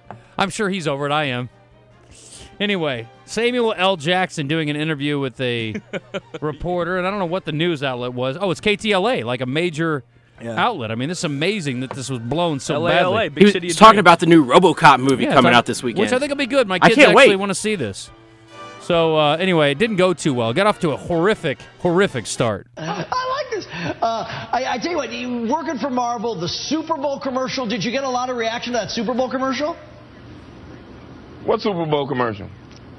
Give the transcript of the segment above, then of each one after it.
I'm sure he's over it. I am. Anyway, Samuel L. Jackson doing an interview with a reporter, and I don't know what the news outlet was. Oh, it's KTLA, like a major outlet. I mean, this is amazing that this was blown so badly. LA, big city. He's talking about the new RoboCop movie coming out this weekend. Which I think will be good. My kids can't actually wait. want to see this. So, anyway, it didn't go too well. Got off to a horrific start. I like this. I tell you what, you working for Marvel, the Super Bowl commercial, did you get a lot of reaction to that Super Bowl commercial? What Super Bowl commercial?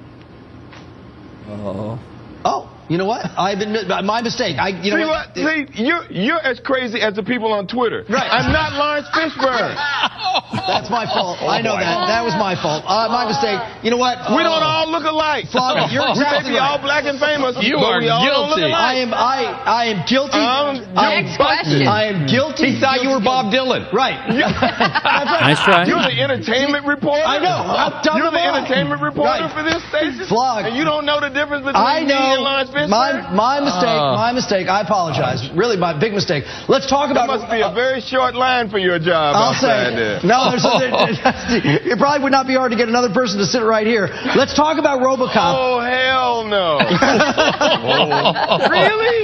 Oh, you know what? I've been my mistake. See what? See, you're as crazy as the people on Twitter. Right. I'm not Lawrence Fishburne. That's my fault. I know that. That was my fault. My mistake. You know what? We don't all look alike. Flogger, you're We may exactly be right. all black and famous. You but are we all don't look guilty. alike. I am guilty. Next question. I am guilty. He thought you were Bob Dylan. Right. That's right. Nice try. You're the entertainment reporter. I know. I'm dumb You're the am I. entertainment reporter Right. for this station. Flog. And you don't know the difference between I me and know. Lawrence Fishburne. My mistake. My mistake. I apologize. Really, my big mistake. Let's talk That about. must be a very short line for your job I'll outside say. there. No, it probably would not be hard to get another person to sit right here. Let's talk about RoboCop. Oh, hell no. Really?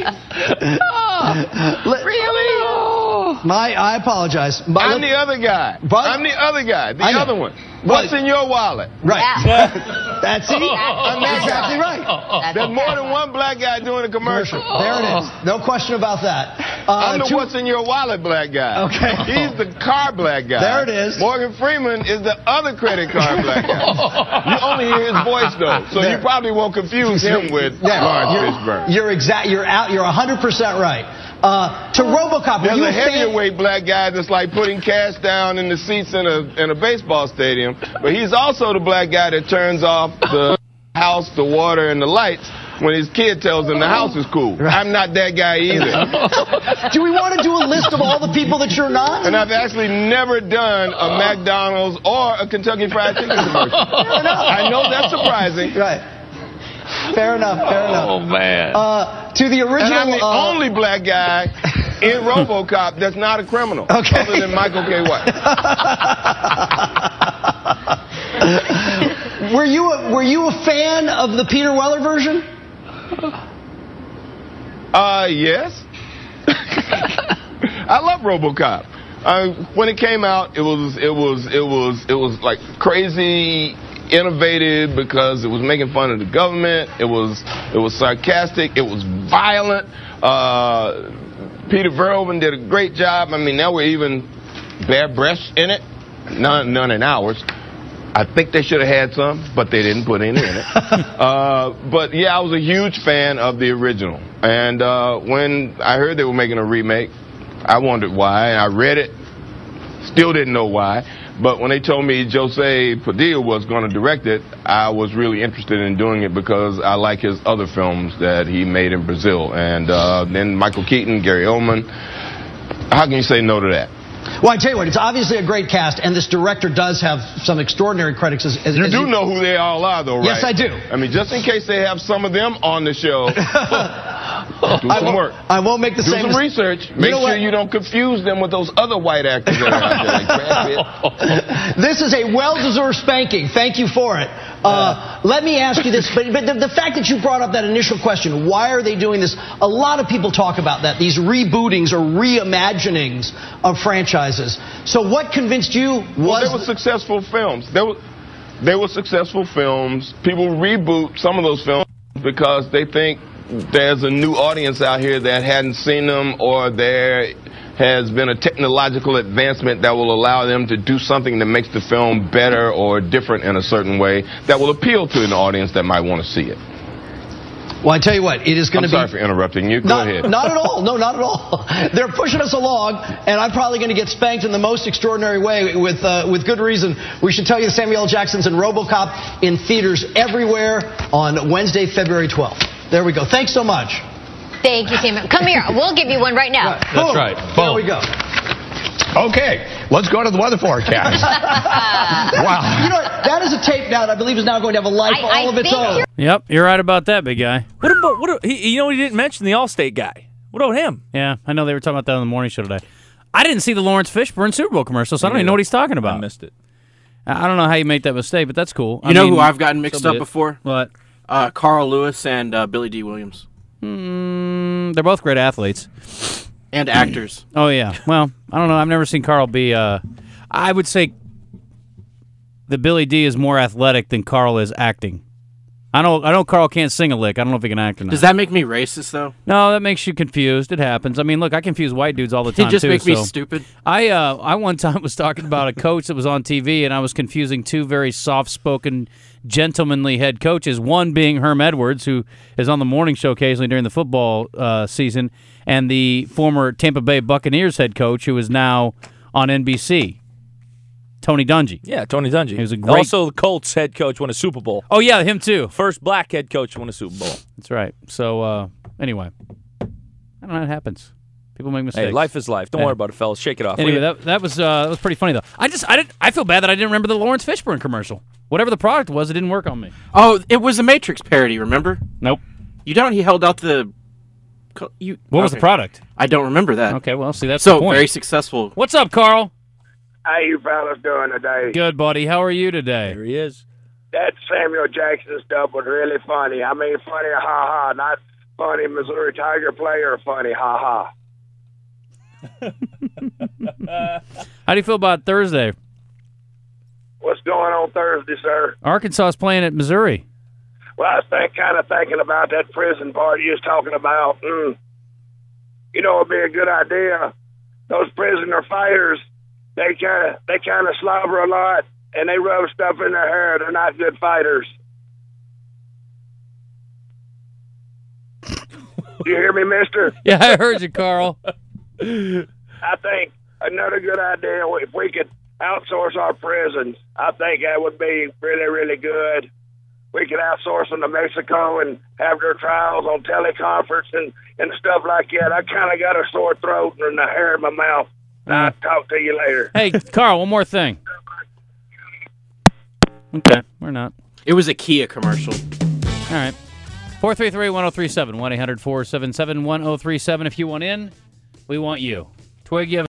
Really? I apologize. I'm the other guy. But- I'm the other guy. The I know. other one. What's in your wallet? Right. That's it. I'm that Exactly guy. right. There's more than one black guy doing a commercial. There it is. No question about that. I'm the what's in your wallet black guy. Okay. He's the car black guy. There it is. Morgan Freeman is the other credit card black guy. You only hear his voice though, so you probably won't confuse him with Lawrence Fishburne. You're 100% right. To RoboCop, were There's you a a fan? heavyweight black guy that's like putting cash down in the seats in a baseball stadium, but he's also the black guy that turns off the house, the water, and the lights when his kid tells him the house is cool. I'm not that guy either. Do we want to do a list of all the people that you're not? And I've actually never done a McDonald's or a Kentucky Fried Chicken commercial. I know that's surprising. Right. Fair enough. Oh, man. To the original. And I'm the only black guy in RoboCop that's not a criminal, other than Michael K. White. Were you a fan of the Peter Weller version? Yes. I love RoboCop. When it came out, it was like crazy innovative because it was making fun of the government. It was sarcastic. It was violent. Peter Verhoeven did a great job. I mean, now we're even Bear Bresh in it. None in ours. I think they should have had some, but they didn't put any in it. But yeah, I was a huge fan of the original. And when I heard they were making a remake, I wondered why. I read it, still didn't know why. But when they told me Jose Padilla was going to direct it, I was really interested in doing it because I like his other films that he made in Brazil. And then Michael Keaton, Gary Oldman. How can you say no to that? Well, I tell you what, it's obviously a great cast, and this director does have some extraordinary critics. You do know who they all are, though, right? Yes, I do. I mean, just in case they have some of them on the show, do some work. I won't make the Do same some research. Make sure you don't confuse them with those other white actors that are out there, like Brad Pitt. This is a well-deserved spanking. Thank you for it. Let me ask you this, but the fact that you brought up that initial question, why are they doing this? A lot of people talk about that, these rebootings or reimaginings of franchises. So what convinced you Well, they were successful films. They were successful films. People reboot some of those films because they think there's a new audience out here that hadn't seen them, or there has been a technological advancement that will allow them to do something that makes the film better or different in a certain way that will appeal to an audience that might want to see it. Well, I tell you what, it is going to be... I'm sorry for interrupting you. Go ahead. Not at all. No, not at all. They're pushing us along, and I'm probably going to get spanked in the most extraordinary way with good reason. We should tell you Samuel L. Jackson's and RoboCop in theaters everywhere on Wednesday, February 12th. There we go. Thanks so much. Thank you, Samuel. Come here. We'll give you one right now. That's right. There we go. Okay, let's go to the weather forecast. Wow. You know what? That is a tape now that I believe is now going to have a life all of its own. Yep, you're right about that, big guy. He didn't mention the Allstate guy. What about him? Yeah, I know they were talking about that on the morning show today. I didn't see the Lawrence Fishburne Super Bowl commercial, so I don't even know what he's talking about. I missed it. I don't know how you make that mistake, but that's cool. You know who I've gotten mixed up before? What? Carl Lewis and Billy D. Williams. They're both great athletes. And actors. Oh, yeah. Well, I don't know. I've never seen Carl be... I would say that Billy D is more athletic than Carl is acting. I know Carl can't sing a lick. I don't know if he can act or not. Does that make me racist, though? No, that makes you confused. It happens. I mean, look, I confuse white dudes all the time, He just makes me stupid. I one time was talking about a coach that was on TV, and I was confusing two very soft-spoken, gentlemanly head coaches, one being Herm Edwards, who is on the morning show occasionally during the football season, and the former Tampa Bay Buccaneers head coach, who is now on NBC. Tony Dungy. Yeah, Tony Dungy. He was a great... Also, the Colts head coach won a Super Bowl. Oh, yeah, him too. First black head coach won a Super Bowl. That's right. So, anyway. I don't know how it happens. People make mistakes. Hey, life is life. Don't worry about it, fellas. Shake it off. Anyway, that was pretty funny, though. I feel bad that I didn't remember the Lawrence Fishburne commercial. Whatever the product was, it didn't work on me. Oh, it was a Matrix parody, remember? Nope. You don't? He held out the... What was the product? I don't remember that. Okay, well, see, that's the point. So, very successful. What's up, Carl? How you fellas doing today? Good, buddy. How are you today? There he is. That Samuel Jackson stuff was really funny. I mean, funny, ha-ha. Not funny Missouri Tiger player funny, ha-ha. How do you feel about Thursday? What's going on Thursday, sir? Arkansas is playing at Missouri. Well, I was kind of thinking about that prison part you was talking about. You know, it'd be a good idea. Those prisoner fighters, they kind of slobber a lot, and they rub stuff in their hair. They're not good fighters. Do you hear me, mister? Yeah, I heard you, Carl. I think another good idea, if we could outsource our prisons, I think that would be really, really good. We could outsource them to Mexico and have their trials on teleconference and stuff like that. I kind of got a sore throat and a hair in my mouth. I'll talk to you later. Hey, Carl, one more thing. Okay, we're not. It was a Kia commercial. All right. 433-1037, 1-800-477-1037. If you want in, we want you. Twig, you have